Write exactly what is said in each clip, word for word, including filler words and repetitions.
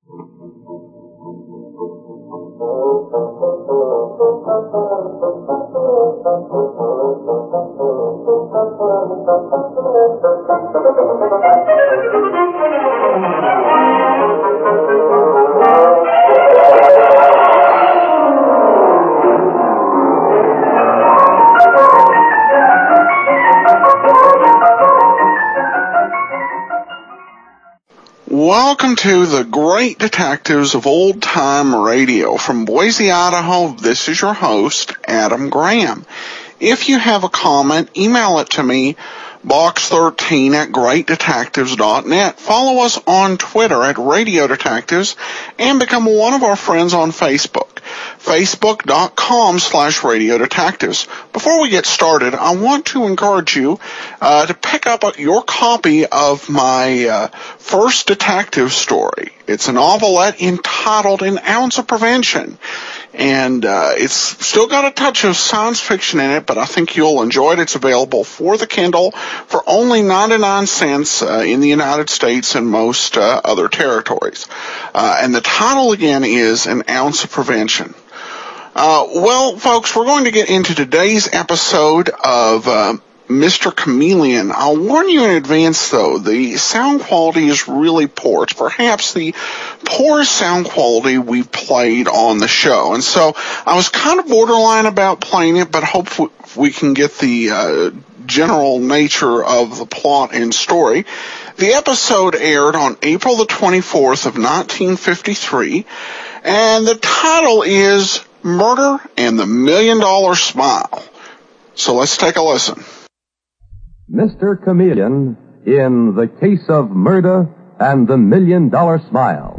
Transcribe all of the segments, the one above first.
Welcome to the Great Detectives of Old Time Radio. From Boise, Idaho, this is your host, Adam Graham. If you have a comment, email it to me, box thirteen at great detectives dot net. Follow us on Twitter at Radio Detectives and become one of our friends on Facebook, facebook.com slash Radio Detectives. Before we get started, I want to encourage you uh, to pick up your copy of my uh, first detective story. It's a novelette entitled An Ounce of Prevention. And uh, it's still got a touch of science fiction in it, but I think you'll enjoy it. It's available for the Kindle for only ninety-nine cents uh, in the United States and most uh, other territories. Uh, and the title, again, is An Ounce of Prevention. Uh, well, folks, we're going to get into today's episode of uh, Mister Chameleon. I'll warn you in advance, though, the sound quality is really poor. It's perhaps the poorest sound quality we've played on the show. And so I was kind of borderline about playing it, but hope we can get the uh, general nature of the plot and story. The episode aired on April the twenty-fourth of nineteen fifty-three, and the title is Murder and the Million Dollar Smile. So let's take a listen. Mister Chameleon in The Case of Murder and the Million Dollar Smile.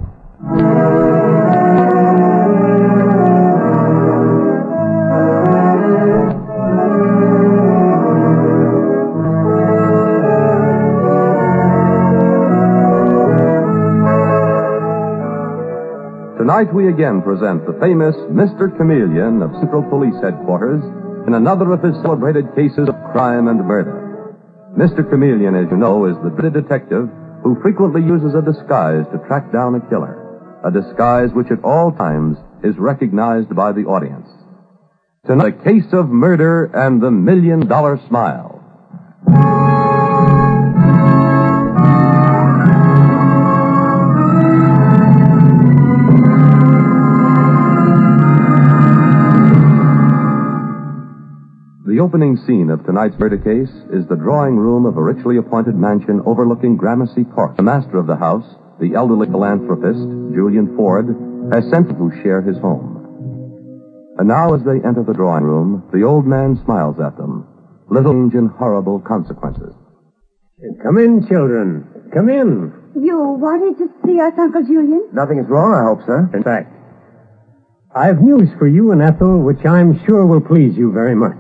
Tonight we again present the famous Mister Chameleon of Central Police Headquarters in another of his celebrated cases of crime and murder. Mister Chameleon, as you know, is the detective who frequently uses a disguise to track down a killer, a disguise which at all times is recognized by the audience. Tonight, The Case of Murder and the Million Dollar Smile. The opening scene of tonight's murder case is the drawing room of a richly appointed mansion overlooking Gramercy Park. The master of the house, the elderly philanthropist, Julian Ford, has sent them to share his home. And now as they enter the drawing room, the old man smiles at them, little and horrible consequences. Come in, children. Come in. You wanted to see us, Uncle Julian? Nothing is wrong, I hope, sir. In fact, I've news for you and Ethel, which I'm sure will please you very much.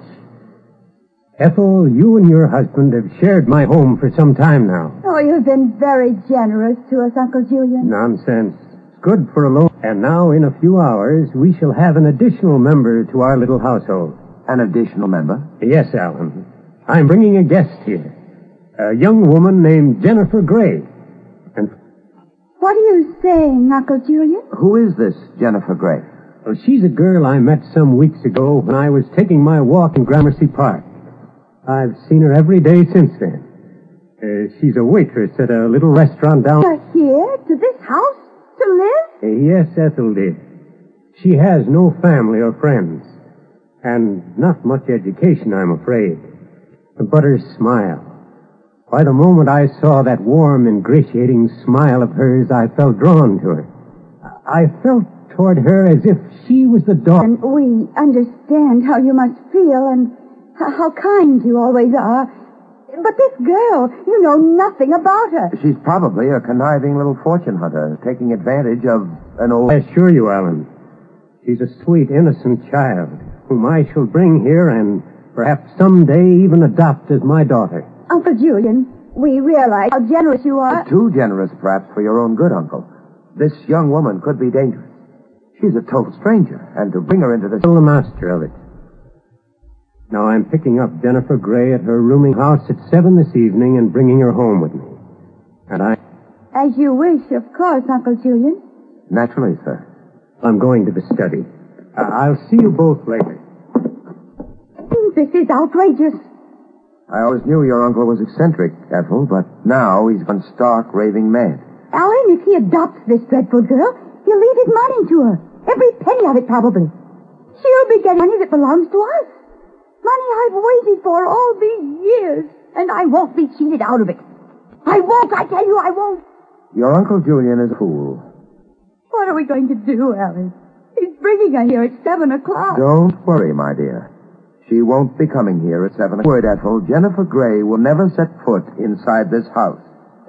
Ethel, you and your husband have shared my home for some time now. Oh, you've been very generous to us, Uncle Julian. Nonsense. It's good for a loan. And now, in a few hours, we shall have an additional member to our little household. An additional member? Yes, Alan. I'm bringing a guest here. A young woman named Jennifer Gray. And what are you saying, Uncle Julian? Who is this Jennifer Gray? Well, she's a girl I met some weeks ago when I was taking my walk in Gramercy Park. I've seen her every day since then. Uh, she's a waitress at a little restaurant down... You're here? To this house? To live? Uh, yes, Ethel did. She has no family or friends. And not much education, I'm afraid. But her smile. Why, the moment I saw that warm, ingratiating smile of hers, I felt drawn to her. I felt toward her as if she was the daughter... And we understand how you must feel and... how kind you always are. But this girl, you know nothing about her. She's probably a conniving little fortune hunter, taking advantage of an old... I assure you, Alan, she's a sweet, innocent child, whom I shall bring here and perhaps someday even adopt as my daughter. Uncle Julian, we realize how generous you are. Too generous, perhaps, for your own good, Uncle. This young woman could be dangerous. She's a total stranger, and to bring her into this... I'm the master of it. Now, I'm picking up Jennifer Gray at her rooming house at seven this evening and bringing her home with me. And I... As you wish, of course, Uncle Julian. Naturally, sir. I'm going to the study. Uh, I'll see you both later. This is outrageous. I always knew your uncle was eccentric, Ethel, but now he's gone stark raving mad. Alan, if he adopts this dreadful girl, he'll leave his money to her. Every penny of it, probably. She'll be getting money that belongs to us. Money I've waited for all these years, and I won't be cheated out of it. I won't, I tell you I won't. Your Uncle Julian is a fool. What are we going to do, Alan? He's bringing her here at seven o'clock. Don't worry, my dear. She won't be coming here at seven o'clock. Word, Ethel, Jennifer Gray will never set foot inside this house.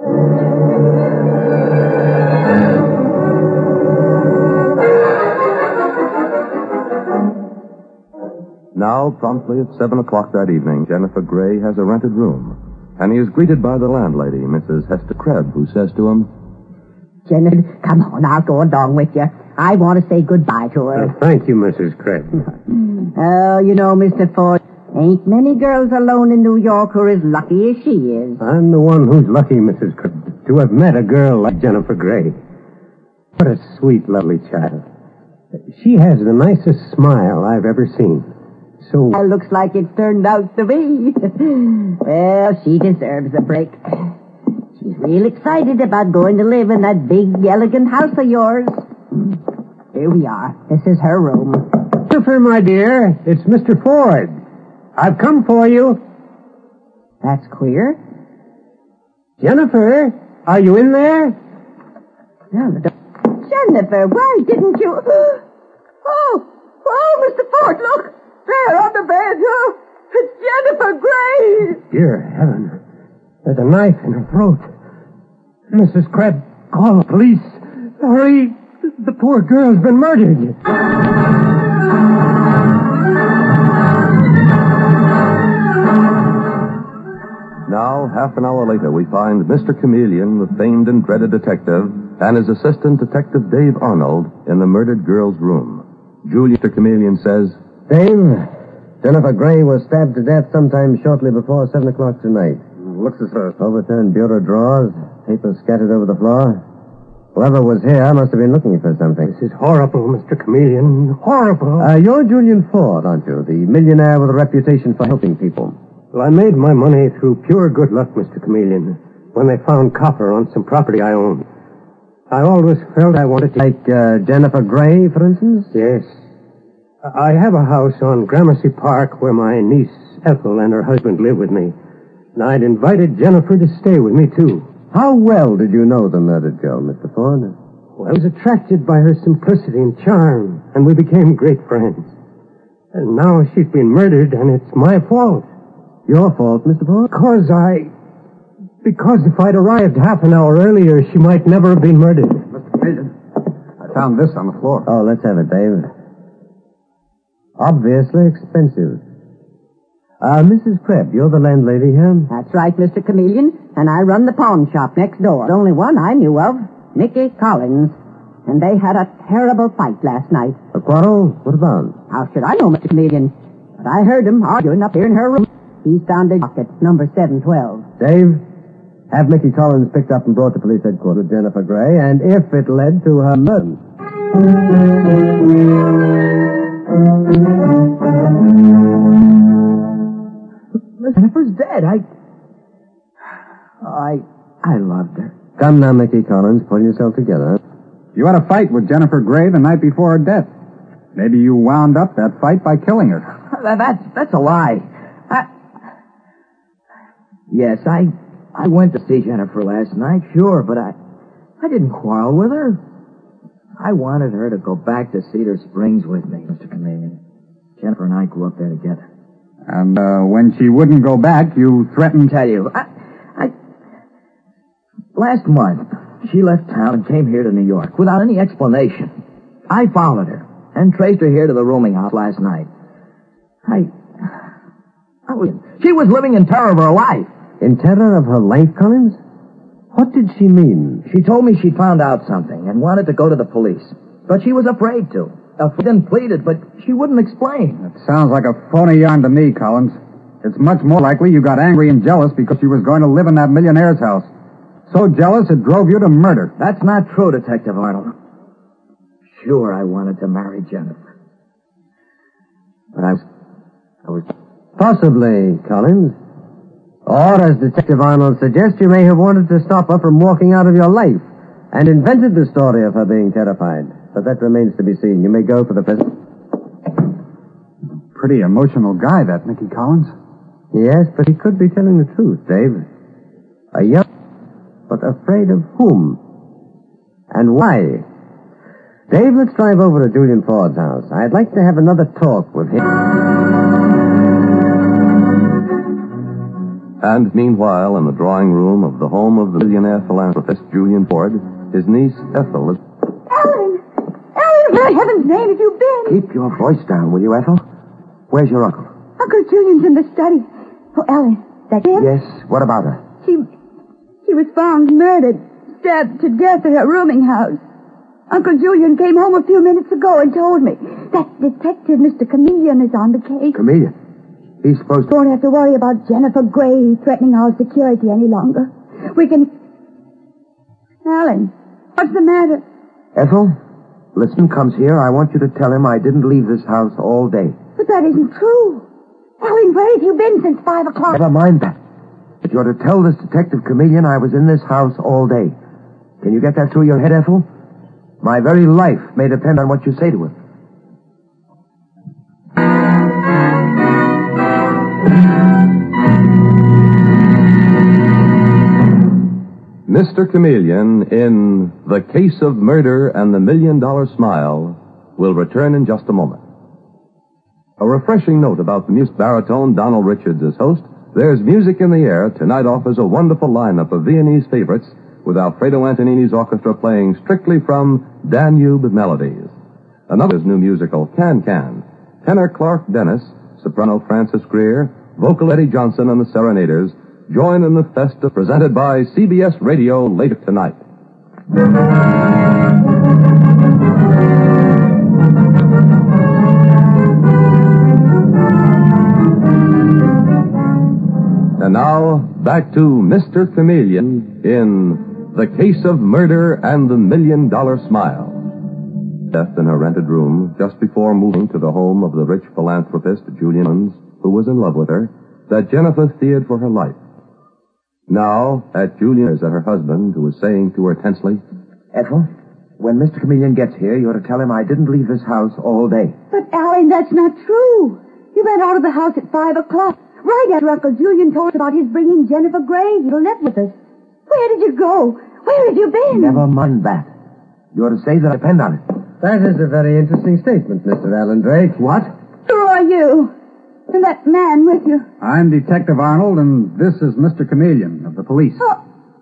Now, promptly at seven o'clock that evening, Jennifer Gray has a rented room, and he is greeted by the landlady, Missus Hester Krebs, who says to him, Jennifer, come on, I'll go along with you. I want to say goodbye to her. Uh, thank you, Missus Krebs. Oh, you know, Mister Ford, ain't many girls alone in New York who are as lucky as she is. I'm the one who's lucky, Missus Krebs, to have met a girl like Jennifer Gray. What a sweet, lovely child. She has the nicest smile I've ever seen. So... Well, looks like it's turned out to be. Well, she deserves a break. She's real excited about going to live in that big, elegant house of yours. Here we are. This is her room. Jennifer, my dear, it's Mister Ford. I've come for you. That's queer. Jennifer, are you in there? Jennifer, why didn't you... Oh, oh, Mister Ford, look. There on the bed. Oh, it's Jennifer Gray. Dear heaven. There's a knife in her throat. Missus Krebs, call the police. Hurry. The poor girl's been murdered. Now, half an hour later, we find Mister Chameleon, the famed and dreaded detective, and his assistant, Detective Dave Arnold, in the murdered girl's room. Julia, Mister Chameleon says, Dave, Jennifer Gray was stabbed to death sometime shortly before seven o'clock tonight. Looks as though... Overturned bureau drawers, papers scattered over the floor. Whoever was here must have been looking for something. This is horrible, Mister Chameleon. Horrible. Uh, you're Julian Ford, aren't you? The millionaire with a reputation for helping people. Well, I made my money through pure good luck, Mister Chameleon, when they found copper on some property I owned. I always felt I wanted to... Like uh, Jennifer Gray, for instance? Yes. I have a house on Gramercy Park where my niece, Ethel, and her husband live with me. And I'd invited Jennifer to stay with me, too. How well did you know the murdered girl, Mister Ford? Well, I was attracted by her simplicity and charm, and we became great friends. And now she's been murdered, and it's my fault. Your fault, Mister Ford? Because I... Because if I'd arrived half an hour earlier, she might never have been murdered. Mister Chameleon, I found this on the floor. Oh, let's have it, Dave. Obviously expensive. Uh, Missus Krebs, you're the landlady here? That's right, Mister Chameleon, and I run the pawn shop next door. The only one I knew of, Nicky Collins. And they had a terrible fight last night. A quarrel? What about? How should I know, Mister Chameleon? But I heard them arguing up here in her room. He found a docket, number seven twelve. Dave, have Mickey Collins picked up and brought to police headquarters with Jennifer Gray, and if it led to her murder... Jennifer's dead. I... I... I loved her. Come now, Mickey Collins, pull yourself together. You had a fight with Jennifer Gray the night before her death. Maybe you wound up that fight by killing her. That's, that's a lie. I... Yes, I... I went to see Jennifer last night, sure, but I... I didn't quarrel with her. I wanted her to go back to Cedar Springs with me, Mister Chameleon. Jennifer and I grew up there together. And uh, when she wouldn't go back, you threatened... Tell you, I, I... Last month, she left town and came here to New York without any explanation. I followed her and traced her here to the rooming house last night. I... I was... She was living in terror of her life. In terror of her life, Collins? What did she mean? She told me she'd found out something and wanted to go to the police. But she was afraid to. Afraid and pleaded, but she wouldn't explain. That sounds like a phony yarn to me, Collins. It's much more likely you got angry and jealous because she was going to live in that millionaire's house. So jealous it drove you to murder. That's not true, Detective Arnold. Sure, I wanted to marry Jennifer. But I was... I was... Possibly, Collins. Or, as Detective Arnold suggests, you may have wanted to stop her from walking out of your life and invented the story of her being terrified. But that remains to be seen. You may go for the present. Pretty emotional guy, that Mickey Collins. Yes, but he could be telling the truth, Dave. A young... But afraid of whom? And why? Dave, let's drive over to Julian Ford's house. I'd like to have another talk with him. And meanwhile, in the drawing room of the home of the millionaire philanthropist Julian Ford, his niece Ethel is... Ellen! Ellen, where in heaven's name have you been? Keep your voice down, will you, Ethel? Where's your uncle? Uncle Julian's in the study. Oh, Ellen, that him? Yes, what about her? She... She was found murdered, stabbed to death at her rooming house. Uncle Julian came home a few minutes ago and told me that Detective Mister Chameleon is on the case. Chameleon? He's supposed to... Won't have to worry about Jennifer Gray threatening our security any longer. We can... Alan, what's the matter? Ethel, Litzman comes here. I want you to tell him I didn't leave this house all day. But that isn't true. Alan, where have you been since five o'clock? Never mind that. But you're to tell this Detective Chameleon I was in this house all day. Can you get that through your head, Ethel? My very life may depend on what you say to him. Mister Chameleon in The Case of Murder and the Million Dollar Smile will return in just a moment. A refreshing note about the music baritone Donald Richards as host. There's music in the air. Tonight offers a wonderful lineup of Viennese favorites with Alfredo Antonini's orchestra playing strictly from Danube melodies. Another's new musical, Can Can. Tenor Clark Dennis, soprano Francis Greer, vocal Eddie Johnson and the Serenaders join in the festa presented by C B S Radio later tonight. And now, back to Mister Chameleon in The Case of Murder and the Million Dollar Smile. Death in her rented room just before moving to the home of the rich philanthropist Julian, who was in love with her, that Jennifer feared for her life. Now, at Julian is at her husband, who is saying to her tensely, Ethel, when Mister Chameleon gets here, you're to tell him I didn't leave this house all day. But, Alan, that's not true. You went out of the house at five o'clock, right after Uncle Julian told us about his bringing Jennifer Gray to live with us. Where did you go? Where have you been? Never mind that. You're to say that I depend on it. That is a very interesting statement, Mister Alan Drake. What? Who are you? And that man with you? I'm Detective Arnold, and this is Mister Chameleon of the police. Oh,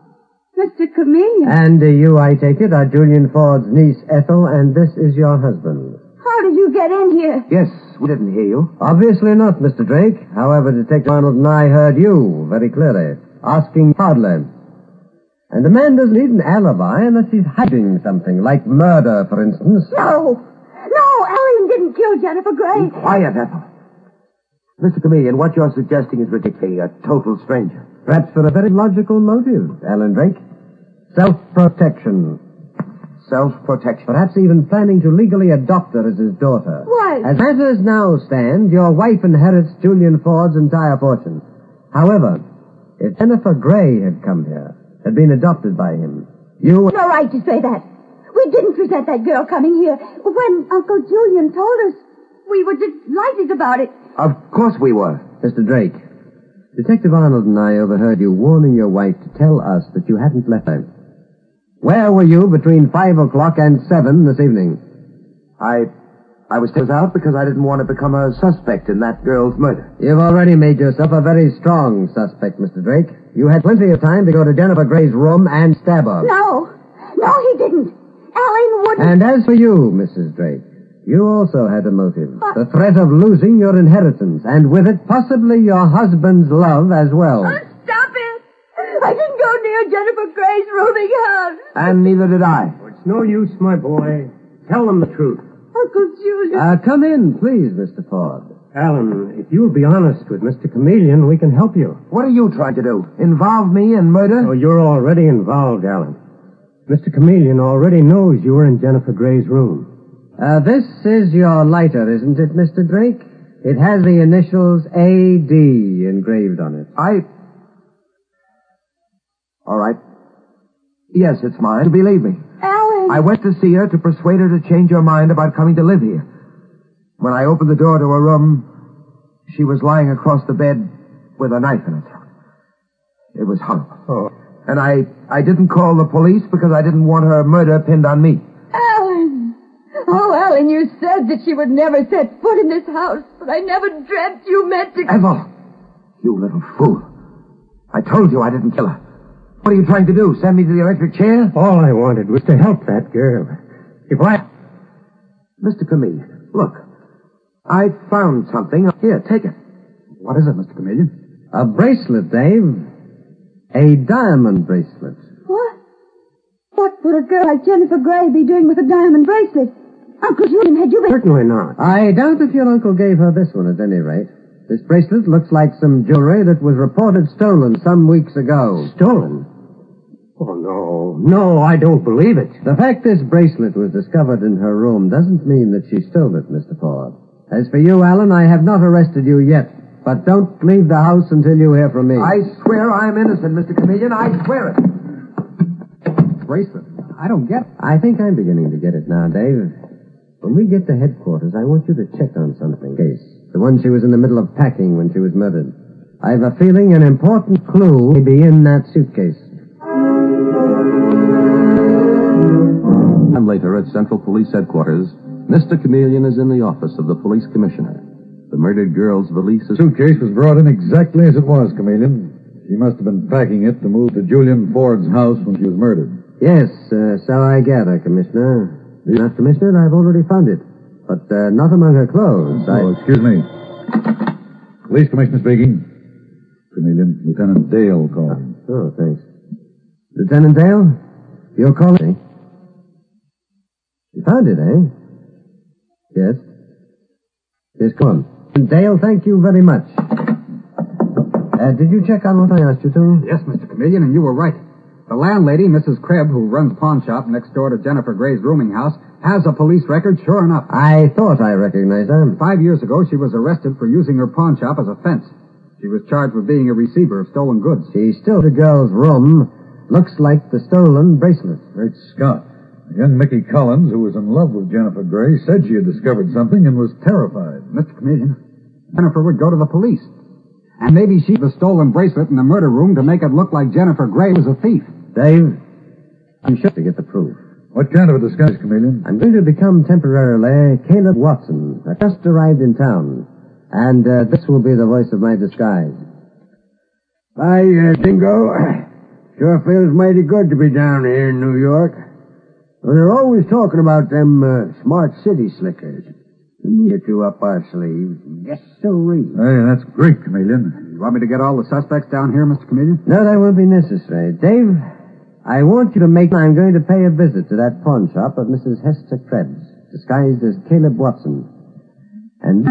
Mister Chameleon. And uh, you, I take it, are Julian Ford's niece, Ethel, and this is your husband. How did you get in here? Yes, we didn't hear you. Obviously not, Mister Drake. However, Detective Arnold and I heard you very clearly, asking Podler. And the man doesn't need an alibi unless he's hiding something, like murder, for instance. No. No, Alan didn't kill Jennifer Gray. Be quiet, Ethel. Mister Chameleon, what you're suggesting is ridiculous. A total stranger. Perhaps for a very logical motive, Alan Drake. Self-protection. Self-protection. Perhaps even planning to legally adopt her as his daughter. Why? As matters now stand, your wife inherits Julian Ford's entire fortune. However, if Jennifer Gray had come here, had been adopted by him, you... No right to say that. We didn't resent that girl coming here. When Uncle Julian told us, we were delighted about it. Of course we were. Mister Drake, Detective Arnold and I overheard you warning your wife to tell us that you hadn't left her. Where were you between five o'clock and seven this evening? I... I was still out because I didn't want to become a suspect in that girl's murder. You've already made yourself a very strong suspect, Mister Drake. You had plenty of time to go to Jennifer Gray's room and stab her. No. No, he didn't. Alan wouldn't. And as for you, Missus Drake, you also had a motive. What? The threat of losing your inheritance, and with it possibly your husband's love as well. Oh, stop it. I didn't go near Jennifer Gray's rooming house. And neither did I. It's no use, my boy. Tell them the truth. Uncle Julian. Uh, come in, please, Mister Ford. Alan, if you'll be honest with Mister Chameleon, we can help you. What are you trying to do? Involve me in murder? Oh, you're already involved, Alan. Mister Chameleon already knows you were in Jennifer Gray's room. Uh, this is your lighter, isn't it, Mister Drake? It has the initials A D engraved on it. I... All right. Yes, it's mine. Believe me. Alan! I went to see her to persuade her to change her mind about coming to live here. When I opened the door to her room, she was lying across the bed with a knife in her throat. It was horrible. Oh. And I, I didn't call the police because I didn't want her murder pinned on me. Alan! Oh, Alan, you said that she would never set foot in this house, but I never dreamt you meant to... Ethel! You little fool. I told you I didn't kill her. What are you trying to do? Send me to the electric chair? All I wanted was to help that girl. If I... Mister Chameleon, look. I found something. Here, take it. What is it, Mister Chameleon? A bracelet, Dave. A diamond bracelet. What? What would a girl like Jennifer Gray be doing with a diamond bracelet? Uncle Julian, had you been... Certainly not. I doubt if your uncle gave her this one at any rate. This bracelet looks like some jewelry that was reported stolen some weeks ago. Stolen? Oh, no. No, I don't believe it. The fact this bracelet was discovered in her room doesn't mean that she stole it, Mister Ford. As for you, Alan, I have not arrested you yet. But don't leave the house until you hear from me. I swear I'm innocent, Mister Chameleon. I swear it. Bracelet. I don't get it. I think I'm beginning to get it now, Dave. When we get to headquarters, I want you to check on something. Case. The one she was in the middle of packing when she was murdered. I've a feeling an important clue may be in that suitcase. Time later at Central Police Headquarters, Mister Chameleon is in the office of the police commissioner. The murdered girl's valise is... Suitcase was brought in exactly as it was, Chameleon. She must have been packing it to move to Julian Ford's house when she was murdered. Yes, uh, so I gather, Commissioner. Not, Commissioner, I've already found it. But uh, not among her clothes. Oh, I... excuse me. Police Commissioner speaking. Chameleon, Lieutenant Dale calling. Oh, thanks. Lieutenant Dale, you're calling? You found it, eh? Yes. Yes, come on. Dale, thank you very much. Uh, did you check on what I asked you to? Yes, Mister Chameleon, and you were right. The landlady, Missus Krebs, who runs pawn shop next door to Jennifer Gray's rooming house, has a police record, sure enough. I thought I recognized her. Five years ago, she was arrested for using her pawn shop as a fence. She was charged with being a receiver of stolen goods. She stole the girl's room. Looks like the stolen bracelet. Great Scott. Young Mickey Collins, who was in love with Jennifer Gray, said she had discovered something and was terrified. Mister Chameleon, Jennifer would go to the police. And maybe she had the stolen bracelet in the murder room to make it look like Jennifer Gray was a thief. Dave, I'm sure to get the proof. What kind of a disguise, Chameleon? I'm going to become temporarily Caleb Watson. I just arrived in town. And uh, this will be the voice of my disguise. Hi, uh, Dingo. Sure feels mighty good to be down here in New York. Well, they're always talking about them uh, smart city slickers. Get you up our sleeves. Yes, sirree. Hey, that's great, Chameleon. You want me to get all the suspects down here, Mister Chameleon? No, that won't be necessary. Dave, I want you to make... I'm going to pay a visit to that pawn shop of Missus Hester Krebs, disguised as Caleb Watson. And...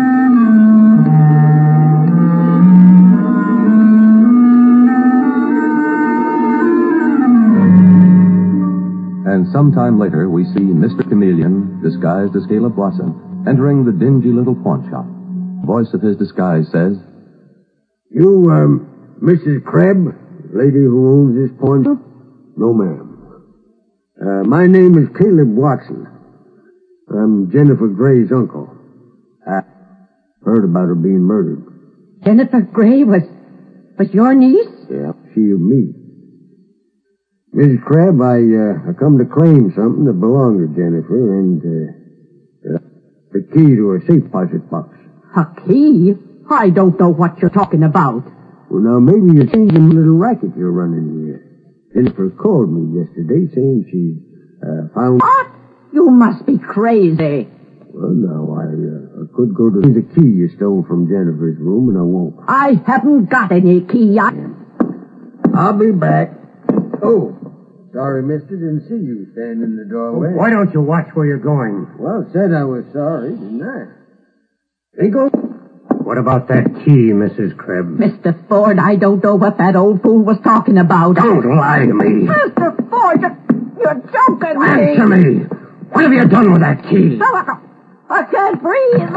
And sometime later, we see Mister Chameleon, disguised as Caleb Watson, entering the dingy little pawn shop. The voice of his disguise says, You, um, Missus Krebs, lady who owns this pawn shop? No, ma'am. Uh, my name is Caleb Watson. I'm Jennifer Gray's uncle. I heard about her being murdered. Jennifer Gray was, was your niece? Yeah, she and me. Missus Krebs, I, uh, I come to claim something that belonged to Jennifer and, uh, uh, the key to her safe deposit box. A key? I don't know what you're talking about. Well, now, maybe you're changing the little racket you're running here. Jennifer called me yesterday saying she, uh, found... What? You must be crazy. Well, now, I, uh, I could go to the key you stole from Jennifer's room, and I won't. I haven't got any key. I... I'll be back. Oh, sorry, mister. Didn't see you standing in the doorway. Why don't you watch where you're going? Well, said I was sorry, didn't I? Dingo? What about that key, Missus Krebs? Mister Ford, I don't know what that old fool was talking about. Don't lie to me. Mister Ford, you're, you're joking me. Answer me. What have you done with that key? Oh, I can't breathe.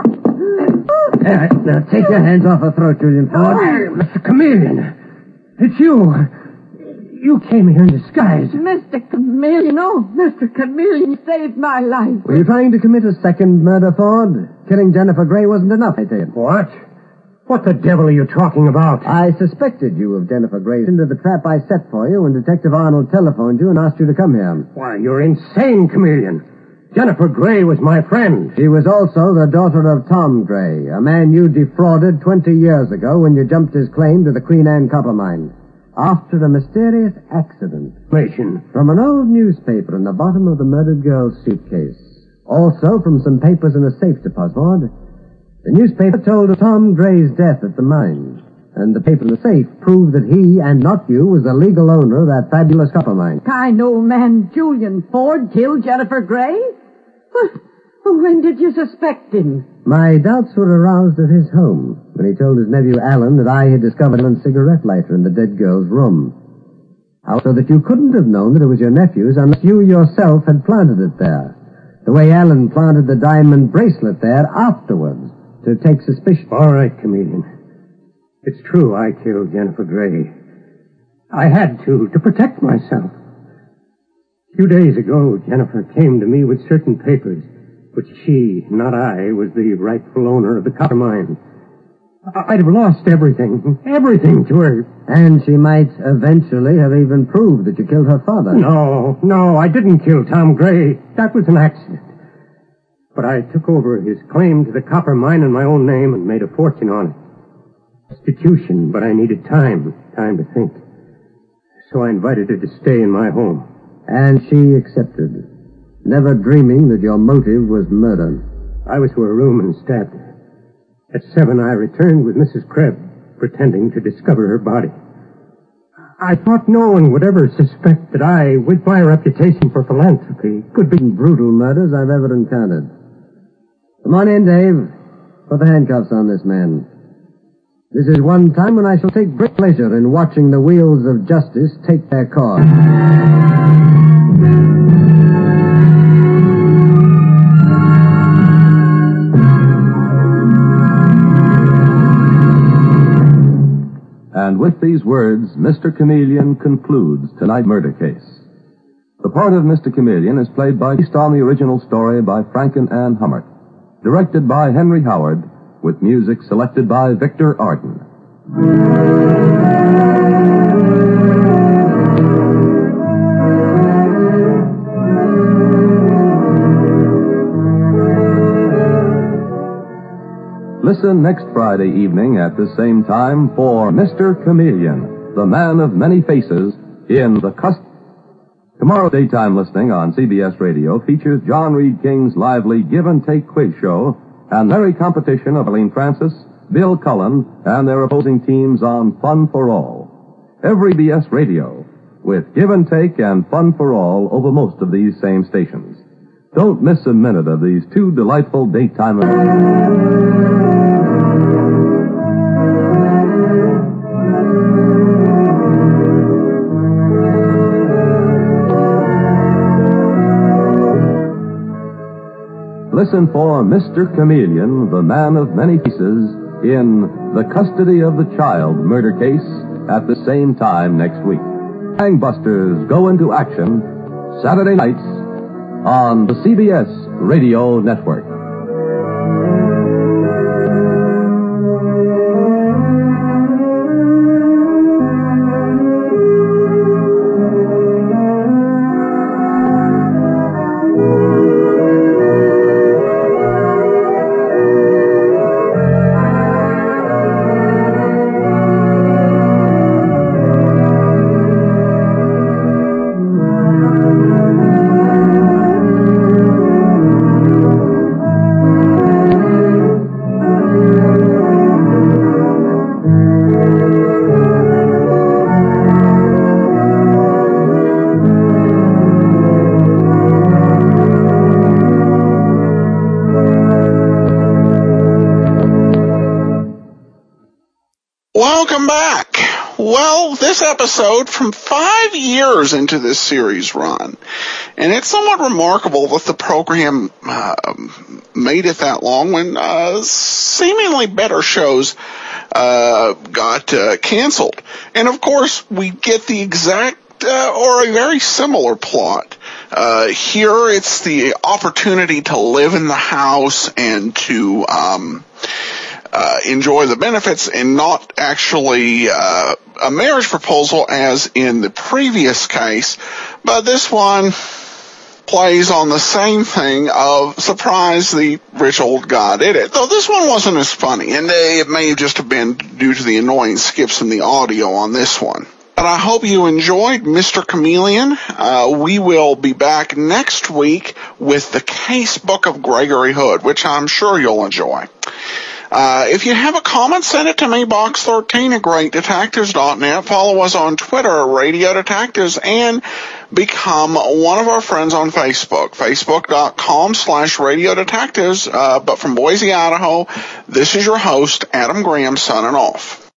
Uh, now, take your hands off her throat, Julian Ford. Oh, Mister Chameleon. It's you. You came here in disguise. Mister Chameleon, oh, Mister Chameleon, you saved my life. Were you trying to commit a second murder, Ford? Killing Jennifer Gray wasn't enough, I think. What? What the devil are you talking about? I suspected you of Jennifer Gray into the trap I set for you when Detective Arnold telephoned you and asked you to come here. Why, you're insane, Chameleon. Jennifer Gray was my friend. She was also the daughter of Tom Gray, a man you defrauded twenty years ago when you jumped his claim to the Queen Anne copper mine. After a mysterious accident. Information. From an old newspaper in the bottom of the murdered girl's suitcase. Also from some papers in a safe deposit. The newspaper told of Tom Gray's death at the mine. And the paper in the safe proved that he, and not you, was the legal owner of that fabulous copper mine. Kind old man Julian Ford killed Jennifer Gray? When did you suspect him? My doubts were aroused at his home when he told his nephew Alan that I had discovered a cigarette lighter in the dead girl's room. Also that you couldn't have known that it was your nephew's unless you yourself had planted it there. The way Alan planted the diamond bracelet there afterwards to take suspicion. All right, Chameleon. It's true I killed Jennifer Gray. I had to, to protect myself. A few days ago, Jennifer came to me with certain papers, which she, not I, was the rightful owner of the copper mine. I'd have lost everything, everything to her. And she might eventually have even proved that you killed her father. No, no, I didn't kill Tom Gray. That was an accident. But I took over his claim to the copper mine in my own name and made a fortune on it. Restitution, but I needed time, time to think. So I invited her to stay in my home. And she accepted, never dreaming that your motive was murder. I was to her room and stabbed her. At seven, I returned with Missus Krebs, pretending to discover her body. I thought no one would ever suspect that I, with my reputation for philanthropy, could be... Brutal murders I've ever encountered. Come on in, Dave. Put the handcuffs on this man. This is one time when I shall take great pleasure in watching the wheels of justice take their course. And with these words, Mister Chameleon concludes tonight's murder case. The part of Mister Chameleon is played by, based on the original story by Frank and Ann Hummert, directed by Henry Howard, with music selected by Victor Arden. Listen next Friday evening at the same time for Mister Chameleon, the man of many faces, in the cust... Tomorrow's daytime listening on C B S Radio features John Reed King's lively Give and Take quiz show and merry competition of Arlene Francis, Bill Cullen, and their opposing teams on Fun for All. Every B S Radio, with Give and Take and Fun for All over most of these same stations. Don't miss a minute of these two delightful daytime events. Listen for Mister Chameleon, the man of many faces, in The Custody of the Child murder case at the same time next week. Gangbusters go into action Saturday nights on the C B S Radio Network. Welcome back. Well, this episode, from five years into this series run, And it's somewhat remarkable that the program uh, made it that long when uh, seemingly better shows uh, got uh, canceled. And, of course, we get the exact uh, or a very similar plot. Uh, here it's the opportunity to live in the house and to um, uh, enjoy the benefits, and not actually uh, a marriage proposal as in the previous case. But this one plays on the same thing of, surprise, the rich old guy did it. Though this one wasn't as funny, and it may have just have been due to the annoying skips in the audio on this one. But I hope you enjoyed Mister Chameleon. Uh, we will be back next week with the Case Book of Gregory Hood, which I'm sure you'll enjoy. Uh, if you have a comment, send it to me, box thirteen at great detectives dot net. Follow us on Twitter, Radio Detectives, and become one of our friends on Facebook, facebook.com slash Radio Detectives. Uh, but from Boise, Idaho, this is your host, Adam Graham, signing off.